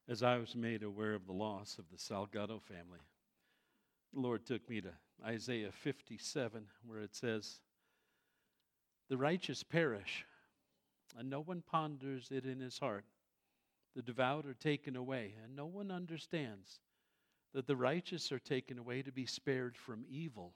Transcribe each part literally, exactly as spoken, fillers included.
As I was made aware of the loss of the Salgado family, the Lord took me to Isaiah fifty-seven, where it says, "The righteous perish, and no one ponders it in his heart. The devout are taken away, and no one understands that the righteous are taken away to be spared from evil.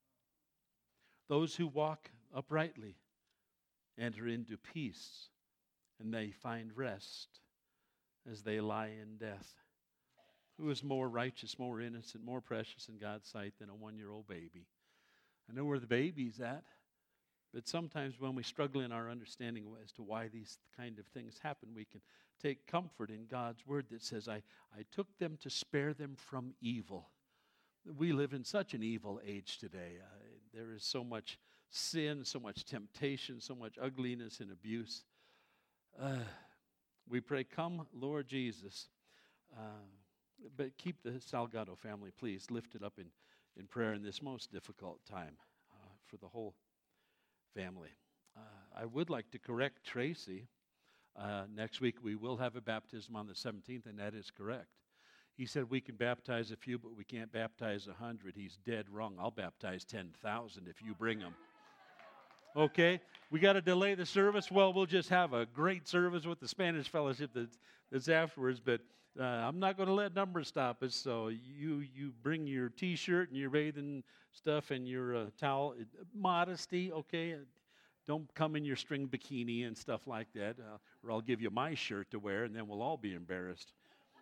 Those who walk uprightly enter into peace, and they find rest as they lie in death." Who is more righteous, more innocent, more precious in God's sight than a one-year-old baby? I know where the baby's at, but sometimes when we struggle in our understanding as to why these kind of things happen, we can take comfort in God's word that says, I, I took them to spare them from evil. We live in such an evil age today. Uh, there is so much sin, so much temptation, so much ugliness and abuse. Uh, we pray, come, Lord Jesus. Uh, but keep the Salgado family, please, lifted up in, in prayer in this most difficult time uh, for the whole family. Uh, I would like to correct Tracy. Uh, next week we will have a baptism on the seventeenth, and that is correct. He said we can baptize a few, but we can't baptize a hundred. He's dead wrong. I'll baptize ten thousand if you bring them. Okay, we got to delay the service. Well, we'll just have a great service with the Spanish fellowship that's, that's afterwards, but uh, I'm not going to let numbers stop us, so you you bring your T-shirt and your bathing stuff and your uh, towel. Modesty, okay? Don't come in your string bikini and stuff like that, uh, or I'll give you my shirt to wear, and then we'll all be embarrassed.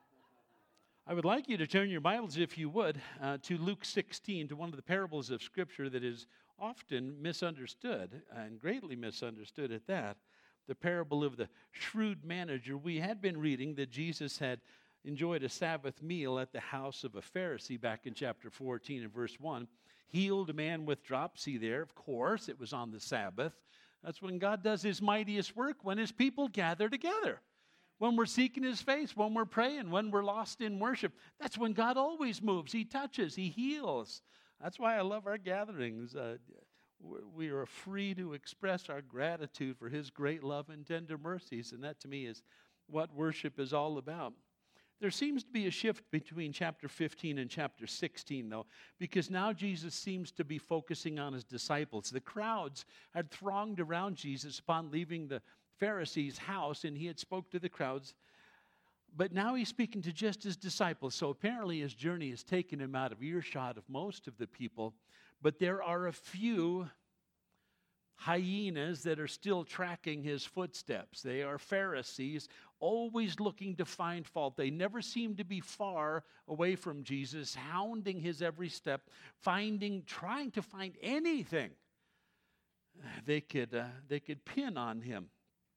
I would like you to turn your Bibles, if you would, uh, to Luke sixteen, to one of the parables of Scripture that is often misunderstood, and greatly misunderstood at that, the parable of the shrewd manager. We had been reading that Jesus had enjoyed a Sabbath meal at the house of a Pharisee back in chapter fourteen and verse one. Healed a man with dropsy there. Of course, it was on the Sabbath. That's when God does his mightiest work, when his people gather together. When we're seeking his face, when we're praying, when we're lost in worship. That's when God always moves. He touches, he heals. That's why I love our gatherings. Uh, we are free to express our gratitude for his great love and tender mercies, and that to me is what worship is all about. There seems to be a shift between chapter fifteen and chapter sixteen, though, because now Jesus seems to be focusing on his disciples. The crowds had thronged around Jesus upon leaving the Pharisee's house, and he had spoke to the crowds. But now he's speaking to just his disciples. So apparently his journey has taken him out of earshot of most of the people. But there are a few hyenas that are still tracking his footsteps. They are Pharisees, always looking to find fault. They never seem to be far away from Jesus, hounding his every step, finding, trying to find anything they could, uh, they could pin on him.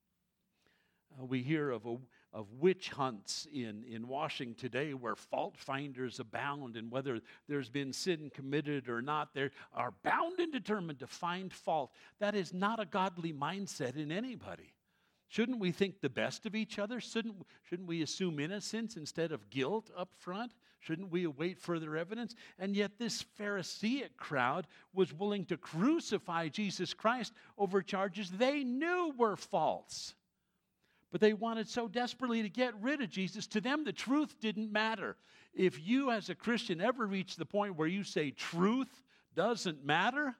Uh, we hear of a, of witch hunts in, in Washington today where fault finders abound, and whether there's been sin committed or not, they are bound and determined to find fault. That is not a godly mindset in anybody. Shouldn't we think the best of each other? Shouldn't, shouldn't we assume innocence instead of guilt up front? Shouldn't we await further evidence? And yet this Pharisaic crowd was willing to crucify Jesus Christ over charges they knew were false. But they wanted so desperately to get rid of Jesus. To them, the truth didn't matter. If you as a Christian ever reach the point where you say truth doesn't matter,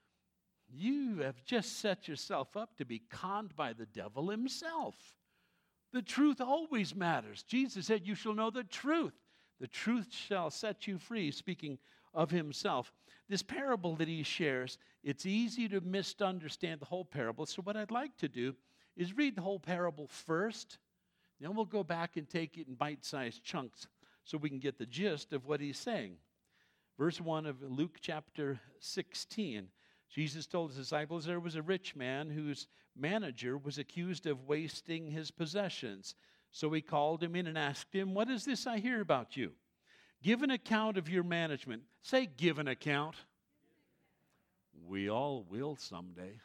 you have just set yourself up to be conned by the devil himself. The truth always matters. Jesus said, you shall know the truth. The truth shall set you free, speaking of himself. This parable that he shares, it's easy to misunderstand the whole parable. So what I'd like to do is read the whole parable first. Then we'll go back and take it in bite-sized chunks so we can get the gist of what he's saying. Verse one of Luke chapter sixteen. Jesus told his disciples there was a rich man whose manager was accused of wasting his possessions. So he called him in and asked him, what is this I hear about you? Give an account of your management. Say, give an account. We all will someday.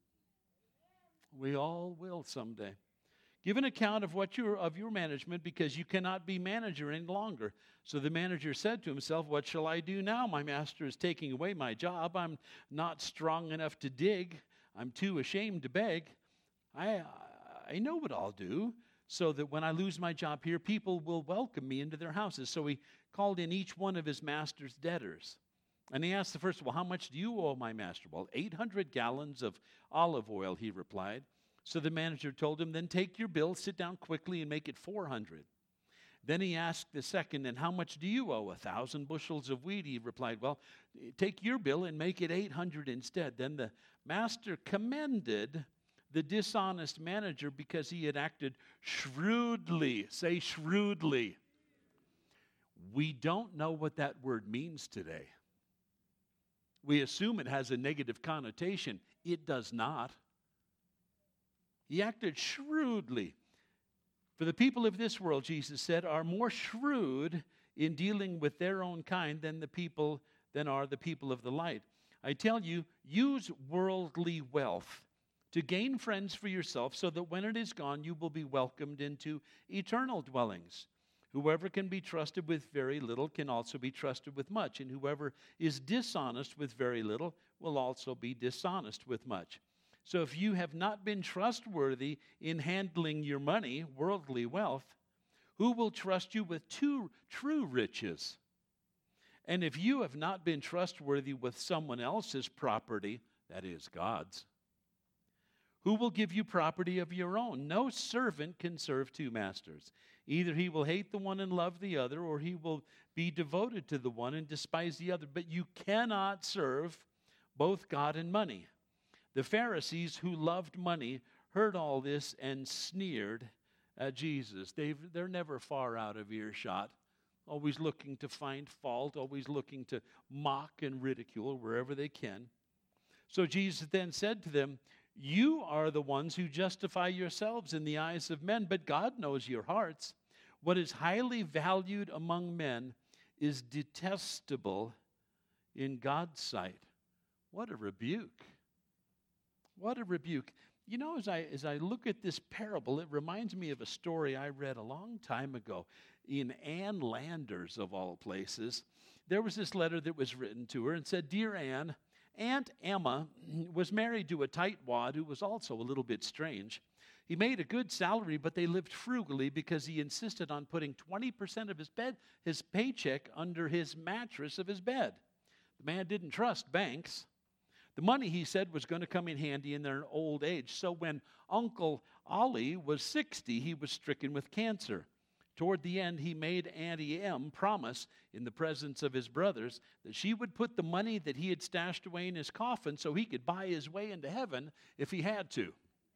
We all will someday. Give an account of what you of your management, because you cannot be manager any longer. So the manager said to himself, what shall I do now? My master is taking away my job. I'm not strong enough to dig. I'm too ashamed to beg. I I know what I'll do. so that when I lose my job here, people will welcome me into their houses. So he called in each one of his master's debtors. And he asked the first, well, how much do you owe my master? Well, eight hundred gallons of olive oil, he replied. So the manager told him, then take your bill, sit down quickly, and make it four hundred. Then he asked the second, and how much do you owe? A thousand bushels of wheat, he replied. Well, take your bill and make it eight hundred instead. Then the master commended the dishonest manager because he had acted shrewdly. Say shrewdly. We don't know what that word means today. We assume it has a negative connotation. It does not. He acted shrewdly. For the people of this world, Jesus said, are more shrewd in dealing with their own kind than the people than are the people of the light. I tell you, use worldly wealth to gain friends for yourself, so that when it is gone, you will be welcomed into eternal dwellings. Whoever can be trusted with very little can also be trusted with much, and whoever is dishonest with very little will also be dishonest with much. So if you have not been trustworthy in handling your money, worldly wealth, who will trust you with two true riches? And if you have not been trustworthy with someone else's property, that is God's, who will give you property of your own? No servant can serve two masters. Either he will hate the one and love the other, or he will be devoted to the one and despise the other. But you cannot serve both God and money. The Pharisees who loved money heard all this and sneered at Jesus. They've, they're never far out of earshot, always looking to find fault, always looking to mock and ridicule wherever they can. So Jesus then said to them, you are the ones who justify yourselves in the eyes of men, but God knows your hearts. What is highly valued among men is detestable in God's sight. What a rebuke. What a rebuke. You know, as I, as I look at this parable, it reminds me of a story I read a long time ago in Ann Landers, of all places. There was this letter that was written to her and said, Dear Ann, Aunt Emma was married to a tightwad who was also a little bit strange. He made a good salary, but they lived frugally because he insisted on putting twenty percent of his bed, his paycheck under his mattress of his bed. The man didn't trust banks. The money, he said, was going to come in handy in their old age. So when Uncle Ollie was sixty, he was stricken with cancer. Toward the end, he made Auntie Em promise in the presence of his brothers that she would put the money that he had stashed away in his coffin so he could buy his way into heaven if he had to.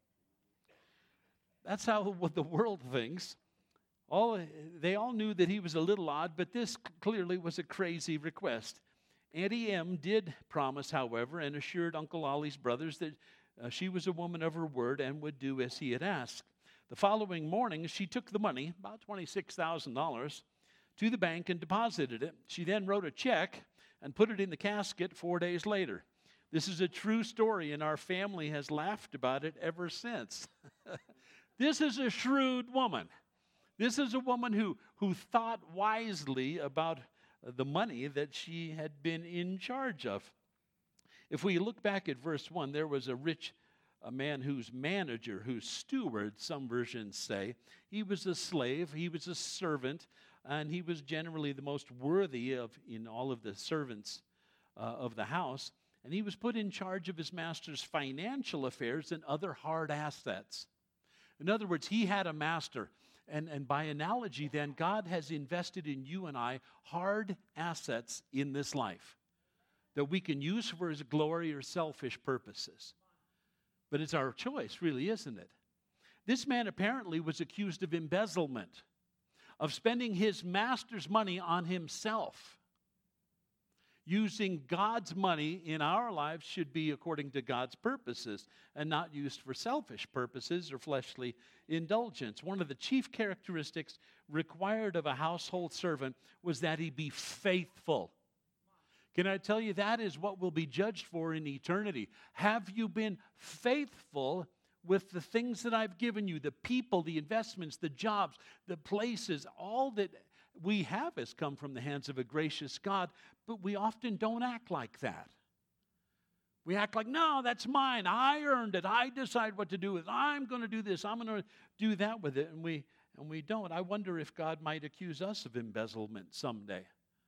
That's how what the world thinks. All, they all knew that he was a little odd, but this clearly was a crazy request. Auntie Em did promise, however, and assured Uncle Ollie's brothers that uh, she was a woman of her word and would do as he had asked. The following morning, she took the money, about twenty-six thousand dollars, to the bank and deposited it. She then wrote a check and put it in the casket four days later. This is a true story, and our family has laughed about it ever since. This is a shrewd woman. This is a woman who, who thought wisely about the money that she had been in charge of. If we look back at verse one, there was a rich a man whose manager, whose steward, some versions say. He was a slave, he was a servant, and he was generally the most worthy of in all of the servants uh, of the house. And he was put in charge of his master's financial affairs and other hard assets. In other words, he had a master. And, and by analogy, then, God has invested in you and I hard assets in this life that we can use for his glory or selfish purposes. But it's our choice, really, isn't it? This man apparently was accused of embezzlement, of spending his master's money on himself. Using God's money in our lives should be according to God's purposes and not used for selfish purposes or fleshly indulgence. One of the chief characteristics required of a household servant was that he be faithful. Can I tell you, that is what we'll be judged for in eternity. Have you been faithful with the things that I've given you, the people, the investments, the jobs, the places, all that we have has come from the hands of a gracious God, but we often don't act like that. We act like, no, that's mine. I earned it. I decide what to do with it. I'm going to do this. I'm going to do that with it. And we, and we don't. I wonder if God might accuse us of embezzlement someday.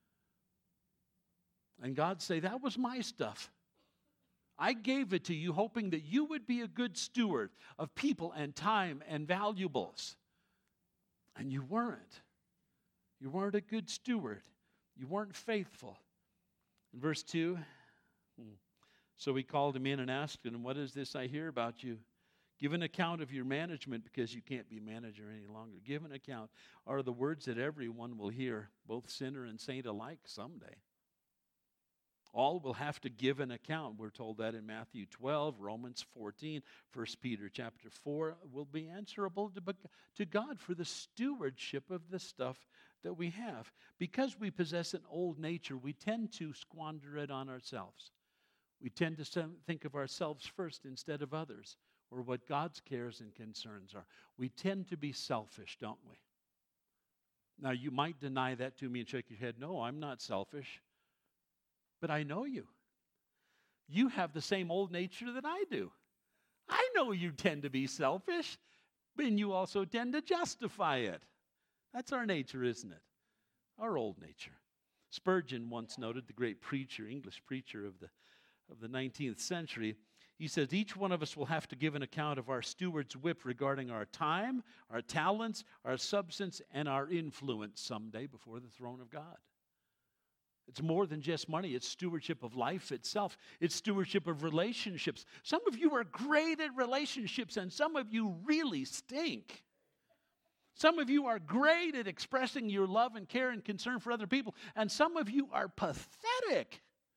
And God say, that was my stuff. I gave it to you hoping that you would be a good steward of people and time and valuables. And you weren't. You weren't a good steward. You weren't faithful. In verse two, so he called him in and asked him, what is this I hear about you? Give an account of your management because you can't be manager any longer. Give an account are the words that everyone will hear, both sinner and saint alike someday. All will have to give an account. We're told that in Matthew twelve, Romans fourteen, First Peter chapter four will be answerable to, to God for the stewardship of the stuff that we have. Because we possess an old nature, we tend to squander it on ourselves. We tend to think of ourselves first instead of others, or what God's cares and concerns are. We tend to be selfish, don't we? Now, you might deny that to me and shake your head. No, I'm not selfish. But I know you. You have the same old nature that I do. I know you tend to be selfish, but you also tend to justify it. That's our nature, isn't it? Our old nature. Spurgeon once noted, the great preacher, English preacher of the of the nineteenth century, he says, each one of us will have to give an account of our steward's whip regarding our time, our talents, our substance, and our influence someday before the throne of God. It's more than just money. It's stewardship of life itself. It's stewardship of relationships. Some of you are great at relationships, and some of you really stink. Some of you are great at expressing your love and care and concern for other people, and some of you are pathetic.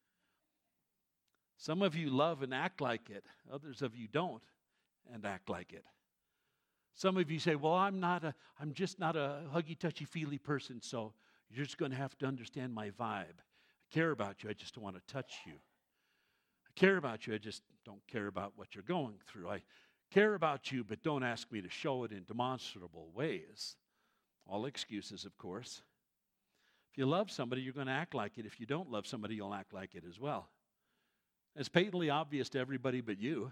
Some of you love and act like it. Others of you don't and act like it. Some of you say, well, I'm not a, I'm just not a huggy, touchy-feely person, so you're just going to have to understand my vibe. I care about you, I just don't want to touch you. I care about you, I just don't care about what you're going through. I care about you, but don't ask me to show it in demonstrable ways. All excuses, of course. If you love somebody, you're going to act like it. If you don't love somebody, you'll act like it as well. It's patently obvious to everybody but you.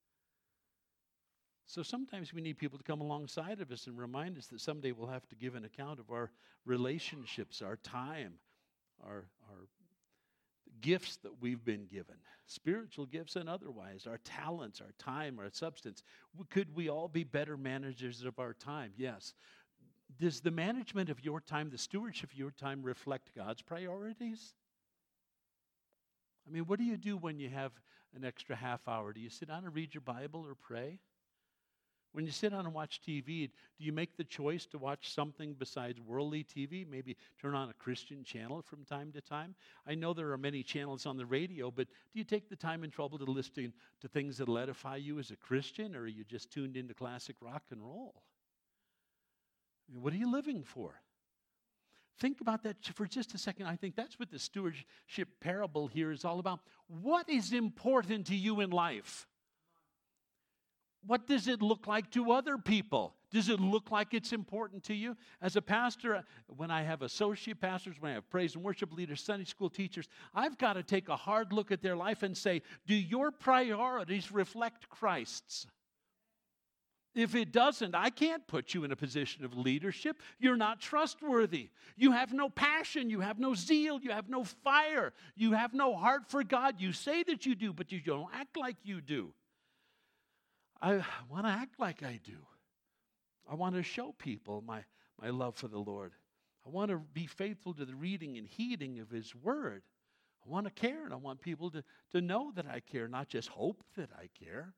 So sometimes we need people to come alongside of us and remind us that someday we'll have to give an account of our relationships, our time, our, our gifts that we've been given, spiritual gifts and otherwise, our talents, our time, our substance. Could we all be better managers of our time? Yes. Does the management of your time, the stewardship of your time, reflect God's priorities? I mean, what do you do when you have an extra half hour? Do you sit down and read your Bible or pray? When you sit down and watch T V, do you make the choice to watch something besides worldly T V? Maybe turn on a Christian channel from time to time? I know there are many channels on the radio, but do you take the time and trouble to listen to things that will edify you as a Christian, or are you just tuned into classic rock and roll? I mean, what are you living for? Think about that for just a second. I think that's what the stewardship parable here is all about. What is important to you in life? What does it look like to other people? Does it look like it's important to you? As a pastor, when I have associate pastors, when I have praise and worship leaders, Sunday school teachers, I've got to take a hard look at their life and say, do your priorities reflect Christ's? If it doesn't, I can't put you in a position of leadership. You're not trustworthy. You have no passion. You have no zeal. You have no fire. You have no heart for God. You say that you do, but you don't act like you do. I want to act like I do. I want to show people my, my love for the Lord. I want to be faithful to the reading and heeding of His Word. I want to care, and I want people to, to know that I care, not just hope that I care.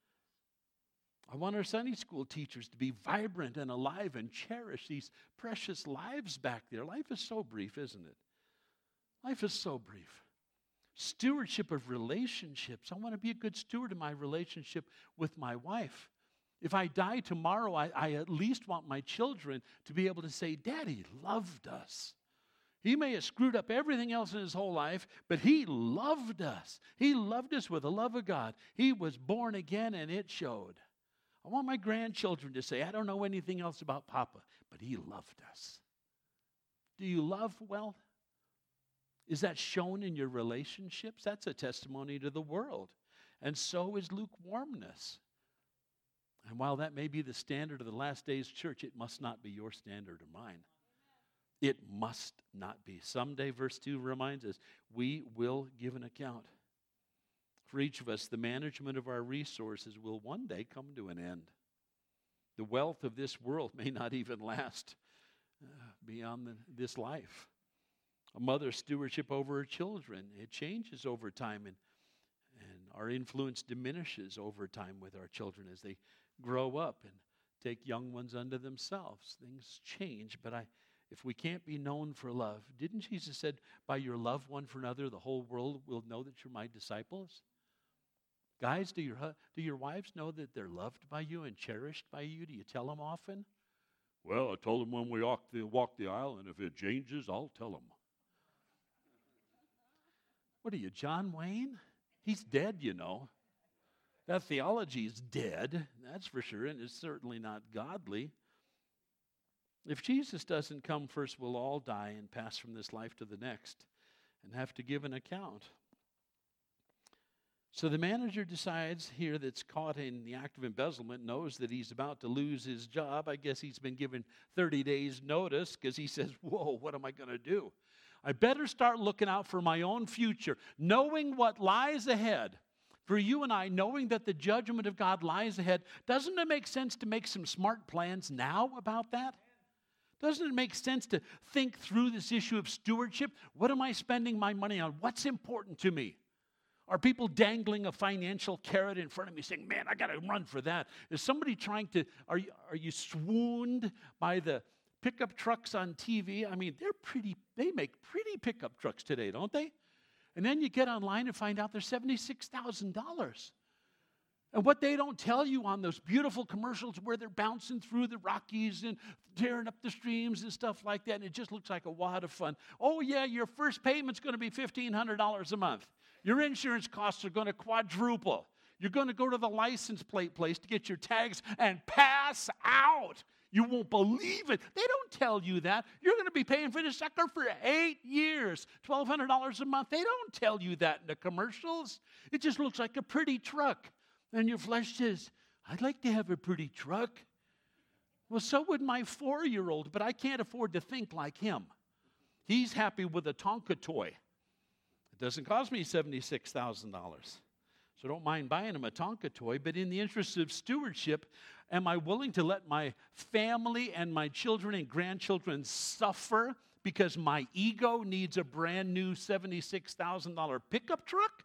I want our Sunday school teachers to be vibrant and alive and cherish these precious lives back there. Life is so brief, isn't it? Life is so brief. Stewardship of relationships. I want to be a good steward of my relationship with my wife. If I die tomorrow, I, I at least want my children to be able to say, Daddy loved us. He may have screwed up everything else in his whole life, but he loved us. He loved us with the love of God. He was born again, and it showed. I want my grandchildren to say, I don't know anything else about Papa, but he loved us. Do you love well? Is that shown in your relationships? That's a testimony to the world. and so is lukewarmness. And while that may be the standard of the last days church, it must not be your standard or mine. It must not be. Someday, verse two reminds us, we will give an account. For each of us, the management of our resources will one day come to an end. The wealth of this world may not even last uh, beyond the, this life. A mother's stewardship over her children, it changes over time, and, and our influence diminishes over time with our children as they grow up and take young ones unto themselves. Things change, but I, if we can't be known for love, didn't Jesus said, by your love one for another, the whole world will know that you're my disciples? Guys, do your, do your wives know that they're loved by you and cherished by you? Do you tell them often? Well, I told them when we walk the, walk the aisle, and if it changes, I'll tell them. What are you, John Wayne? He's dead, you know. That theology is dead, that's for sure, and it's certainly not godly. If Jesus doesn't come first, we'll all die and pass from this life to the next and have to give an account. So the manager decides here that's caught in the act of embezzlement, knows that he's about to lose his job. I guess he's been given thirty days notice because he says, whoa, what am I going to do? I better start looking out for my own future, knowing what lies ahead. For you and I, knowing that the judgment of God lies ahead, doesn't it make sense to make some smart plans now about that? Doesn't it make sense to think through this issue of stewardship? What am I spending my money on? What's important to me? Are people dangling a financial carrot in front of me saying, man, I got to run for that? Is somebody trying to, are you, are you swooned by the pickup trucks on T V? I mean, they're pretty, they make pretty pickup trucks today, don't they? And then you get online and find out they're seventy-six thousand dollars. And what they don't tell you on those beautiful commercials where they're bouncing through the Rockies and tearing up the streams and stuff like that, and it just looks like a wad of fun. Oh, yeah, your first payment's going to be fifteen hundred dollars a month. Your insurance costs are going to quadruple. You're going to go to the license plate place to get your tags and pass out. You won't believe it. They don't tell you that. You're going to be paying for this sucker for eight years, twelve hundred dollars a month. They don't tell you that in the commercials. It just looks like a pretty truck. And your flesh says, I'd like to have a pretty truck. Well, so would my four-year-old, but I can't afford to think like him. He's happy with a Tonka toy. It doesn't cost me seventy-six thousand dollars. So don't mind buying him a Tonka toy, but in the interest of stewardship, am I willing to let my family and my children and grandchildren suffer because my ego needs a brand new seventy-six thousand dollars pickup truck?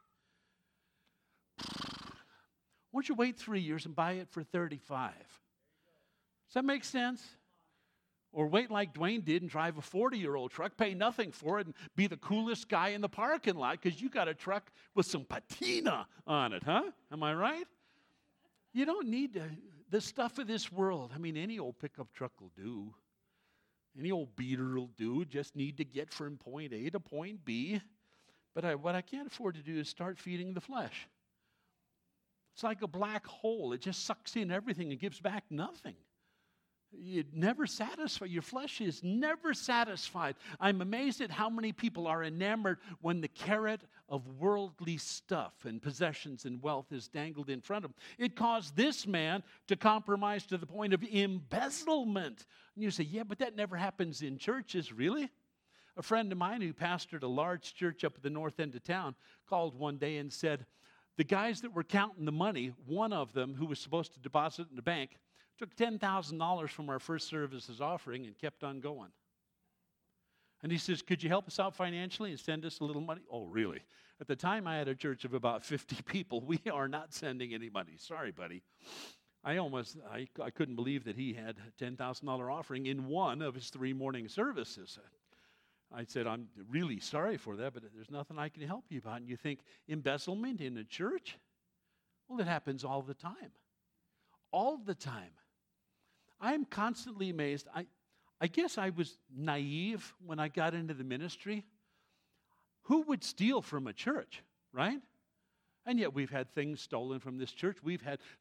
Why don't you wait three years and buy it for thirty-five? Does that make sense? Or wait like Dwayne did and drive a forty-year-old truck, pay nothing for it, and be the coolest guy in the parking lot because you got a truck with some patina on it, huh? Am I right? You don't need to, the stuff of this world. I mean, any old pickup truck will do. Any old beater will do. Just need to get from point A to point B. But I, what I can't afford to do is start feeding the flesh. It's like a black hole. It just sucks in everything and gives back nothing. It never satisfies. Your flesh is never satisfied. I'm amazed at how many people are enamored when the carrot of worldly stuff and possessions and wealth is dangled in front of them. It caused this man to compromise to the point of embezzlement. And you say, yeah, but that never happens in churches, really? A friend of mine who pastored a large church up at the north end of town called one day and said, the guys that were counting the money, one of them who was supposed to deposit in the bank, took ten thousand dollars from our first services offering and kept on going. And he says, could you help us out financially and send us a little money? Oh, really? At the time, I had a church of about fifty people. We are not sending any money. Sorry, buddy. I almost, I, I couldn't believe that he had a ten thousand dollars offering in one of his three morning services. I said, I'm really sorry for that, but there's nothing I can help you about. And you think, embezzlement in a church? Well, it happens all the time. All the time. I'm constantly amazed. I, I guess I was naive when I got into the ministry. Who would steal from a church, right? And yet we've had things stolen from this church. We've had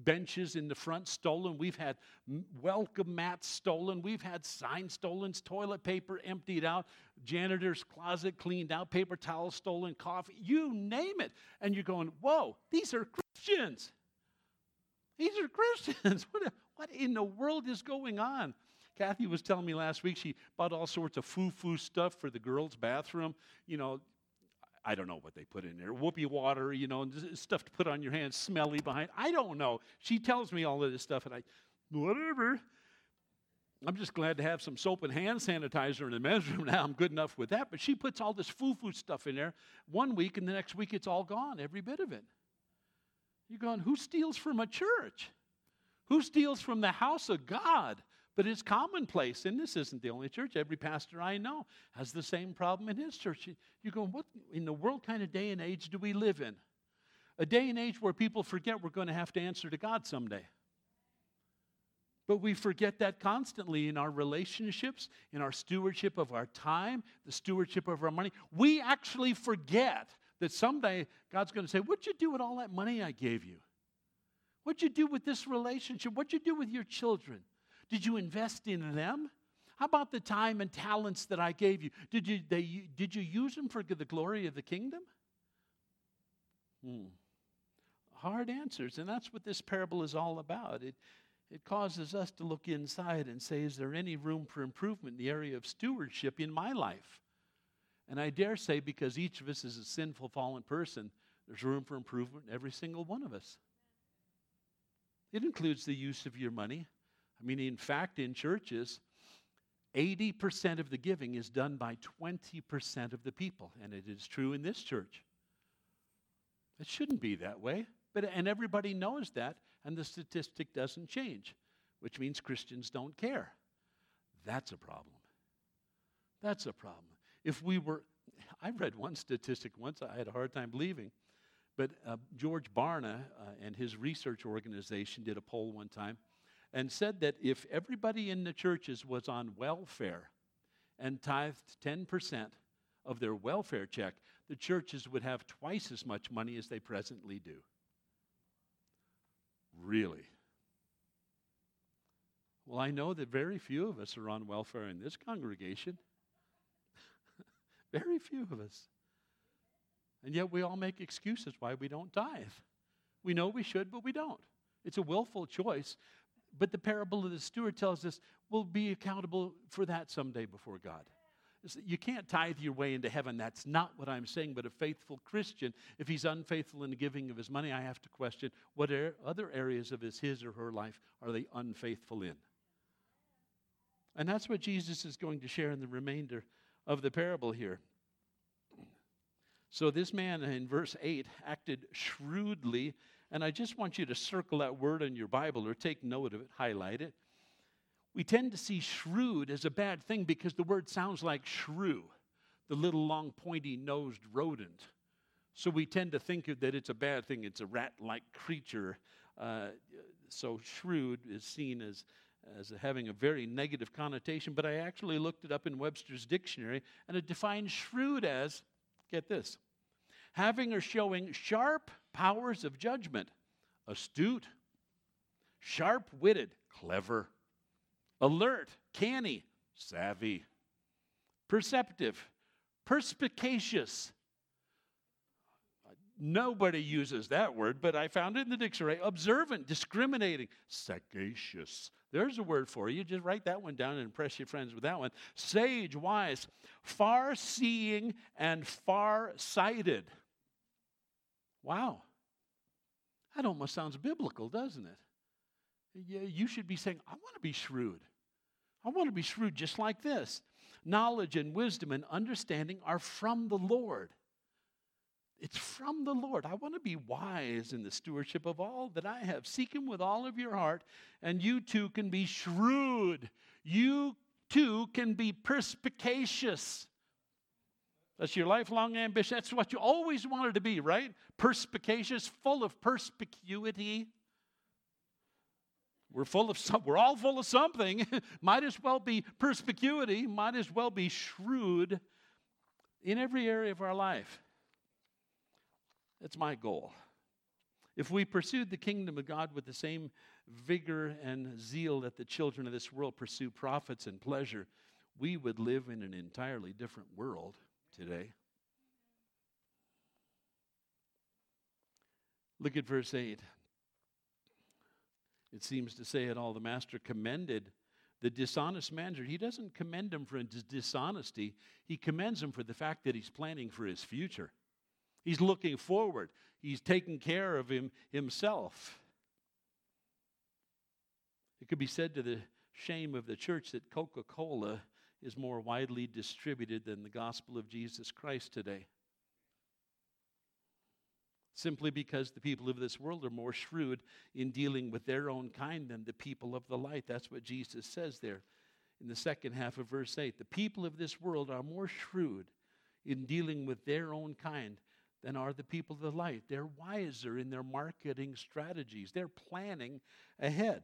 benches in the front stolen. We've had welcome mats stolen. We've had signs stolen, toilet paper emptied out, janitor's closet cleaned out, paper towels stolen, coffee, you name it. And you're going, whoa, these are Christians. These are Christians. What, what in the world is going on? Kathy was telling me last week she bought all sorts of foo-foo stuff for the girls' bathroom. You know, I don't know what they put in there. Whoopee water, you know, stuff to put on your hands, smelly behind. I don't know. She tells me all of this stuff, and I, whatever. I'm just glad to have some soap and hand sanitizer in the men's room now. I'm good enough with that. But she puts all this foo-foo stuff in there one week, and the next week it's all gone, every bit of it. You're going, who steals from a church? Who steals from the house of God? But it's commonplace, and this isn't the only church. Every pastor I know has the same problem in his church. You're going, what in the world kind of day and age do we live in? A day and age where people forget we're going to have to answer to God someday. But we forget that constantly in our relationships, in our stewardship of our time, the stewardship of our money. We actually forget that someday God's going to say, what'd you do with all that money I gave you? What'd you do with this relationship? What'd you do with your children? Did you invest in them? How about the time and talents that I gave you? Did you, they, did you use them for the glory of the kingdom? Hmm. Hard answers, and that's what this parable is all about. It, it causes us to look inside and say, is there any room for improvement in the area of stewardship in my life? And I dare say, because each of us is a sinful, fallen person, there's room for improvement in every single one of us. It includes the use of your money. I mean, in fact, in churches, eighty percent of the giving is done by twenty percent of the people, and it is true in this church. It shouldn't be that way, but and everybody knows that, and the statistic doesn't change, which means Christians don't care. That's a problem. That's a problem. If we were, I read one statistic once I had a hard time believing, but uh, George Barna uh, and his research organization did a poll one time, and said that if everybody in the churches was on welfare and tithed ten percent of their welfare check, the churches would have twice as much money as they presently do. Really? Well, I know that very few of us are on welfare in this congregation. Very few of us. And yet we all make excuses why we don't tithe. We know we should, but we don't. It's a willful choice. But the parable of the steward tells us we'll be accountable for that someday before God. You can't tithe your way into heaven. That's not what I'm saying. But a faithful Christian, if he's unfaithful in the giving of his money, I have to question what are other areas of his, his or her life are they unfaithful in? And that's what Jesus is going to share in the remainder of the parable here. So this man in verse eight acted shrewdly. And I just want you to circle that word in your Bible or take note of it, highlight it. We tend to see shrewd as a bad thing because the word sounds like shrew, the little long pointy-nosed rodent. So we tend to think of that it's a bad thing. It's a rat-like creature. Uh, so shrewd is seen as, as having a very negative connotation. But I actually looked it up in Webster's dictionary, and it defines shrewd as, get this, having or showing sharp powers of judgment, astute, sharp-witted, clever, alert, canny, savvy, perceptive, perspicacious. Nobody uses that word, but I found it in the dictionary. Observant, discriminating, sagacious. There's a word for you. Just write that one down and impress your friends with that one. Sage, wise, far-seeing, and far-sighted. Wow. That almost sounds biblical, doesn't it? You should be saying, I want to be shrewd. I want to be shrewd just like this. Knowledge and wisdom and understanding are from the Lord. It's from the Lord. I want to be wise in the stewardship of all that I have. Seek Him with all of your heart, and you too can be shrewd. You too can be perspicacious. That's your lifelong ambition. That's what you always wanted to be, right? Perspicacious, full of perspicuity. We're full of some, we're all full of something. Might as well be perspicuity. Might as well be shrewd in every area of our life. That's my goal. If we pursued the kingdom of God with the same vigor and zeal that the children of this world pursue profits and pleasure, we would live in an entirely different world today. Look at verse eight. It seems to say it all. The master commended the dishonest manager. He doesn't commend him for his dishonesty. He commends him for the fact that he's planning for his future. He's looking forward. He's taking care of him himself. It could be said to the shame of the church that Coca-Cola is more widely distributed than the gospel of Jesus Christ today. Simply because the people of this world are more shrewd in dealing with their own kind than the people of the light. That's what Jesus says there in the second half of verse eight. The people of this world are more shrewd in dealing with their own kind than are the people of the light. They're wiser in their marketing strategies. They're planning ahead.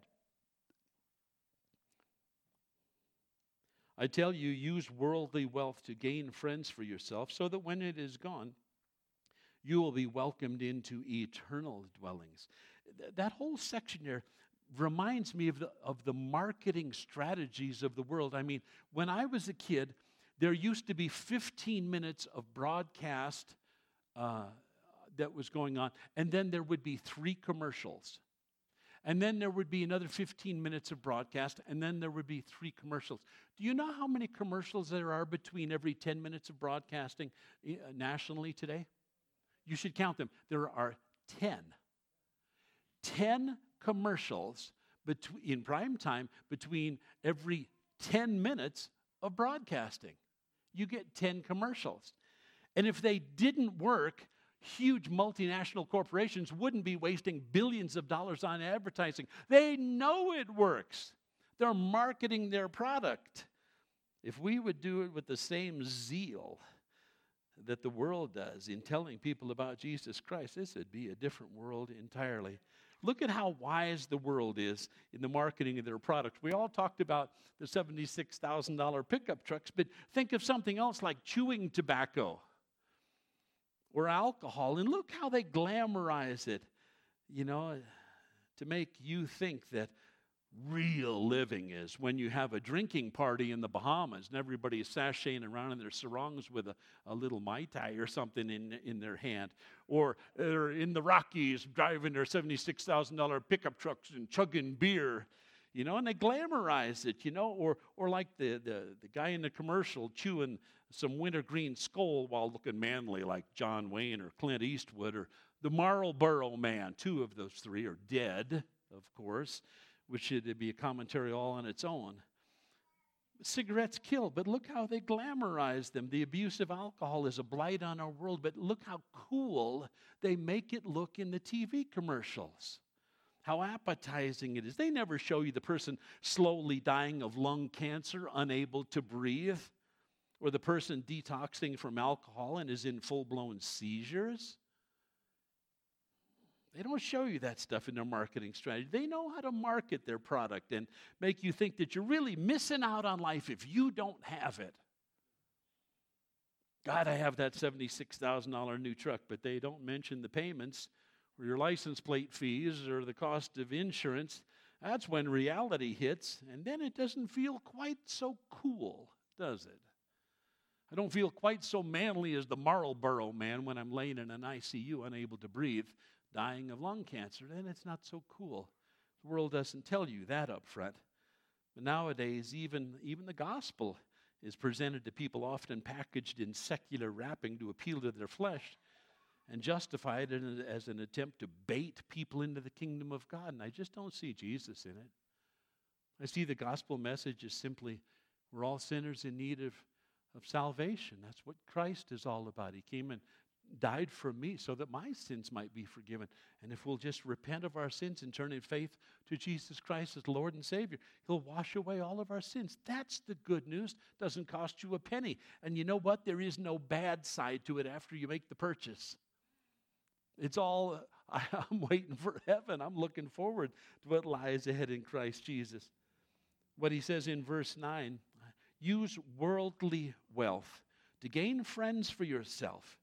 I tell you, use worldly wealth to gain friends for yourself, so that when it is gone, you will be welcomed into eternal dwellings. Th- that whole section there reminds me of the, of the marketing strategies of the world. I mean, when I was a kid, there used to be fifteen minutes of broadcast uh, that was going on, and then there would be three commercials. And then there would be another fifteen minutes of broadcast, and then there would be three commercials. Do you know how many commercials there are between every ten minutes of broadcasting uh, nationally today? You should count them. There are ten. ten commercials between, in prime time between every ten minutes of broadcasting. You get ten commercials. And if they didn't work, huge multinational corporations wouldn't be wasting billions of dollars on advertising. They know it works. They're marketing their product. If we would do it with the same zeal that the world does in telling people about Jesus Christ, this would be a different world entirely. Look at how wise the world is in the marketing of their product. We all talked about the seventy-six thousand dollars pickup trucks, but think of something else like chewing tobacco or alcohol, and look how they glamorize it, you know, to make you think that real living is when you have a drinking party in the Bahamas and everybody is sashaying around in their sarongs with a, a little Mai Tai or something in, in their hand. Or they're in the Rockies driving their seventy-six thousand dollars pickup trucks and chugging beer, you know, and they glamorize it, you know. Or or like the, the, the guy in the commercial chewing some wintergreen skull while looking manly like John Wayne or Clint Eastwood, or the Marlboro Man. Two of those three are dead, of course, which should be a commentary all on its own. Cigarettes kill, but look how they glamorize them. The abuse of alcohol is a blight on our world, but look how cool they make it look in the T V commercials. How appetizing it is. They never show you the person slowly dying of lung cancer, unable to breathe, or the person detoxing from alcohol and is in full-blown seizures. They don't show you that stuff in their marketing strategy. They know how to market their product and make you think that you're really missing out on life if you don't have it. God, I have that seventy-six thousand dollars new truck, but they don't mention the payments or your license plate fees or the cost of insurance. That's when reality hits, and then it doesn't feel quite so cool, does it? I don't feel quite so manly as the Marlboro Man when I'm laying in an I C U unable to breathe, dying of lung cancer. Then it's not so cool. The world doesn't tell you that up front. But nowadays, even, even the gospel is presented to people often packaged in secular wrapping to appeal to their flesh and justified as an attempt to bait people into the kingdom of God. And I just don't see Jesus in it. I see the gospel message as simply, we're all sinners in need of, of salvation. That's what Christ is all about. He came and died for me so that my sins might be forgiven. And if we'll just repent of our sins and turn in faith to Jesus Christ as Lord and Savior, He'll wash away all of our sins. That's the good news. Doesn't cost you a penny. And you know what? There is no bad side to it after you make the purchase. It's all, I, I'm waiting for heaven. I'm looking forward to what lies ahead in Christ Jesus. What he says in verse nine, use worldly wealth to gain friends for yourself,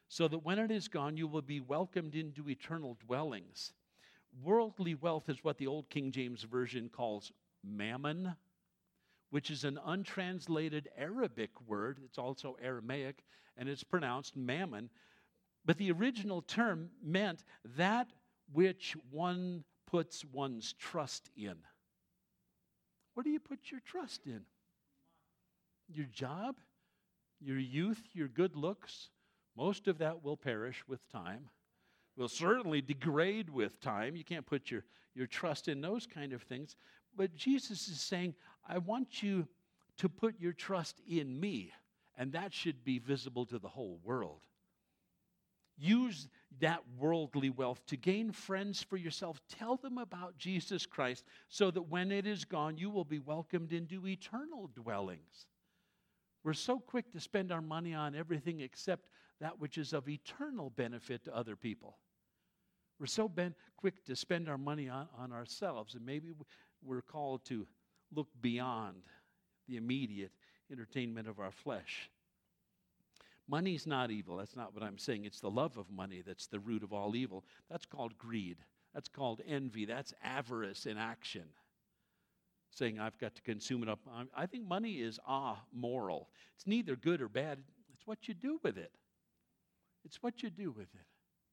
so that when it is gone, you will be welcomed into eternal dwellings. Worldly wealth is what the Old King James Version calls mammon, which is an untranslated Arabic word. It's also Aramaic, and it's pronounced mammon. But the original term meant that which one puts one's trust in. What do you put your trust in? Your job? Your youth? Your good looks? Most of that will perish with time. Will certainly degrade with time. You can't put your, your trust in those kind of things. But Jesus is saying, I want you to put your trust in me, and that should be visible to the whole world. Use that worldly wealth to gain friends for yourself. Tell them about Jesus Christ so that when it is gone, you will be welcomed into eternal dwellings. We're so quick to spend our money on everything except that which is of eternal benefit to other people. We're so ben- quick to spend our money on, on ourselves, and maybe we're called to look beyond the immediate entertainment of our flesh. Money's not evil. That's not what I'm saying. It's the love of money that's the root of all evil. That's called greed. That's called envy. That's avarice in action. Saying, I've got to consume it up. I think money is amoral. It's neither good or bad. It's what you do with it. It's what you do with it.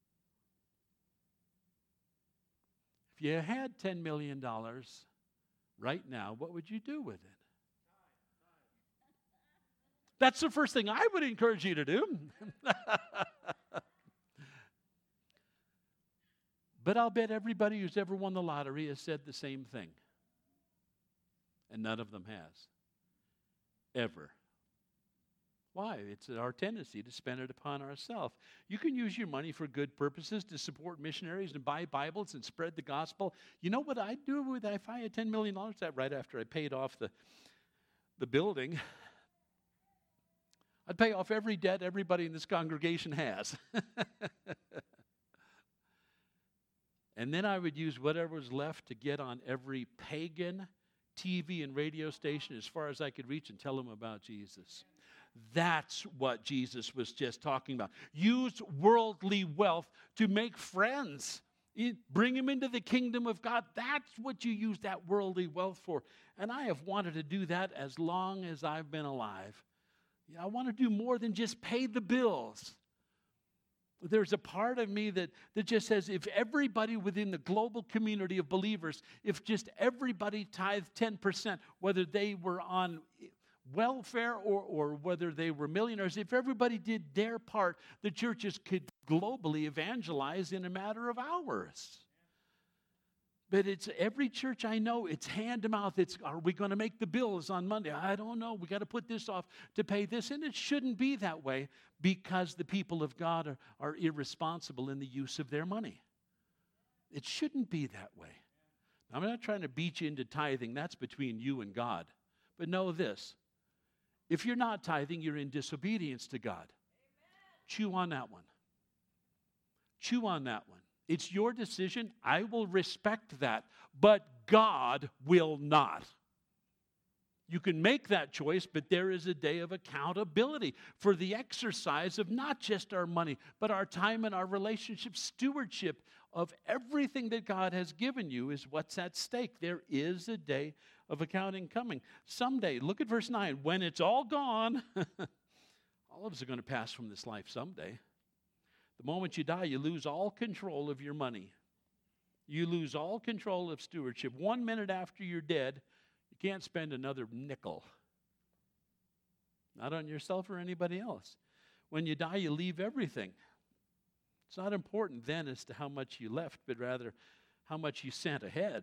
If you had ten million dollars right now, what would you do with it? That's the first thing I would encourage you to do. But I'll bet everybody who's ever won the lottery has said the same thing. And none of them has. Ever. Why? It's our tendency to spend it upon ourselves. You can use your money for good purposes, to support missionaries and buy Bibles and spread the gospel. You know what I'd do with that if I had ten million dollars? That right after I paid off the, the building, I'd pay off every debt everybody in this congregation has. And then I would use whatever was left to get on every pagan T V and radio station as far as I could reach and tell them about Jesus. That's what Jesus was just talking about. Use worldly wealth to make friends. Bring them into the kingdom of God. That's what you use that worldly wealth for. And I have wanted to do that as long as I've been alive. I want to do more than just pay the bills. There's a part of me that, that just says if everybody within the global community of believers, if just everybody tithed ten percent, whether they were on welfare or, or whether they were millionaires, if everybody did their part, the churches could globally evangelize in a matter of hours. But it's every church I know, it's hand to mouth. It's, are we going to make the bills on Monday? I don't know. We got to put this off to pay this. And it shouldn't be that way because the people of God are, are irresponsible in the use of their money. It shouldn't be that way. I'm not trying to beat you into tithing. That's between you and God. But know this. If you're not tithing, you're in disobedience to God. Amen. Chew on that one. Chew on that one. It's your decision. I will respect that. But God will not. You can make that choice, but there is a day of accountability for the exercise of not just our money, but our time and our relationship. Stewardship of everything that God has given you is what's at stake. There is a day of accounting coming. Someday, look at verse nine. When it's all gone, all of us are going to pass from this life someday. The moment you die, you lose all control of your money. You lose all control of stewardship. One minute after you're dead, you can't spend another nickel. Not on yourself or anybody else. When you die, you leave everything. It's not important then as to how much you left, but rather how much you sent ahead.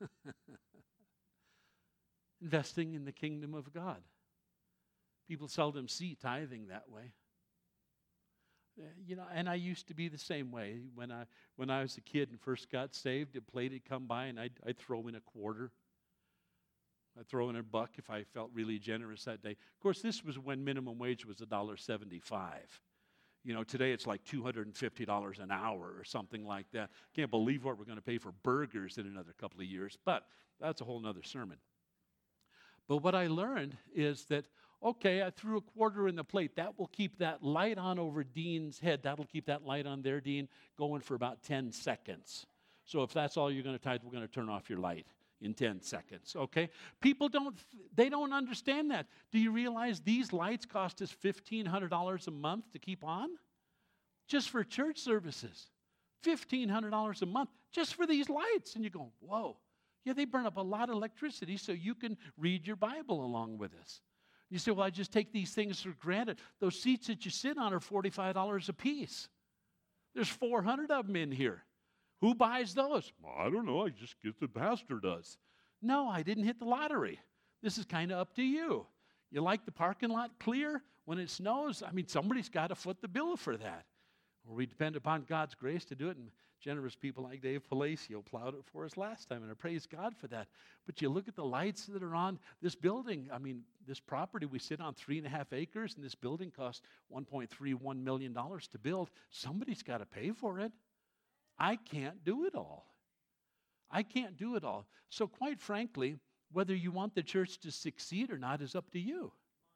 Investing in the kingdom of God. People seldom see tithing that way. You know, and I used to be the same way. When I when I was a kid and first got saved, a plate would come by and I'd, I'd throw in a quarter. I'd throw in a buck if I felt really generous that day. Of course, this was when minimum wage was one dollar and seventy-five cents. You know, today it's like two hundred fifty dollars an hour or something like that. Can't believe what we're going to pay for burgers in another couple of years, but that's a whole other sermon. But what I learned is that Okay, I threw a quarter in the plate. That will keep that light on over Dean's head. That'll keep that light on there, Dean, going for about ten seconds. So if that's all you're going to tithe, we're going to turn off your light in ten seconds, okay? People don't, they don't understand that. Do you realize these lights cost us fifteen hundred dollars a month to keep on? Just for church services. fifteen hundred dollars a month just for these lights. And you're going, whoa. Yeah, they burn up a lot of electricity so you can read your Bible along with us. You say, well, I just take these things for granted. Those seats that you sit on are forty-five dollars a piece. There's four hundred of them in here. Who buys those? Well, I don't know. I just guess the pastor does. No, I didn't hit the lottery. This is kind of up to you. You like the parking lot clear when it snows? I mean, somebody's got to foot the bill for that. Or we depend upon God's grace to do it, and generous people like Dave Palacio plowed it for us last time, and I praise God for that. But you look at the lights that are on this building. I mean, this property, we sit on three and a half acres, and this building cost one point three one million dollars to build. Somebody's got to pay for it. I can't do it all. I can't do it all. So quite frankly, whether you want the church to succeed or not is up to you.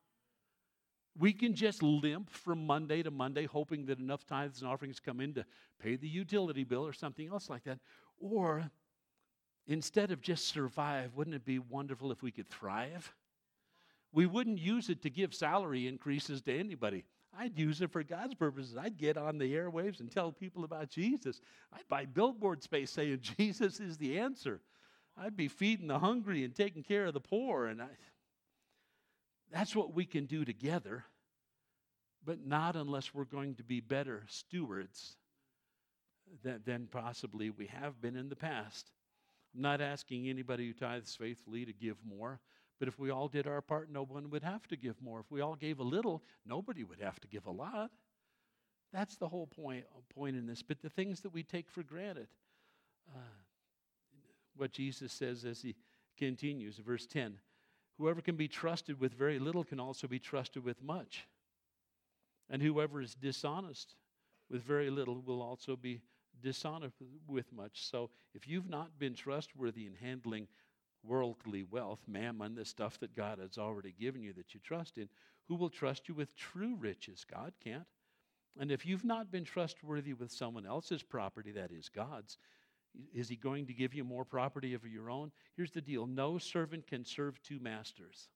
We can just limp from Monday to Monday, hoping that enough tithes and offerings come in to pay the utility bill or something else like that. Or instead of just survive, wouldn't it be wonderful if we could thrive? We wouldn't use it to give salary increases to anybody. I'd use it for God's purposes. I'd get on the airwaves and tell people about Jesus. I'd buy billboard space saying Jesus is the answer. I'd be feeding the hungry and taking care of the poor. And I, that's what we can do together, but not unless we're going to be better stewards than, than possibly we have been in the past. I'm not asking anybody who tithes faithfully to give more. But if we all did our part, no one would have to give more. If we all gave a little, nobody would have to give a lot. That's the whole point, point in this. But the things that we take for granted, uh, what Jesus says as he continues, verse ten, whoever can be trusted with very little can also be trusted with much. And whoever is dishonest with very little will also be dishonest with much. So if you've not been trustworthy in handling worldly wealth, mammon, the stuff that God has already given you that you trust in, who will trust you with true riches? God can't. And if you've not been trustworthy with someone else's property, that is God's, is he going to give you more property of your own? Here's the deal. No servant can serve two masters.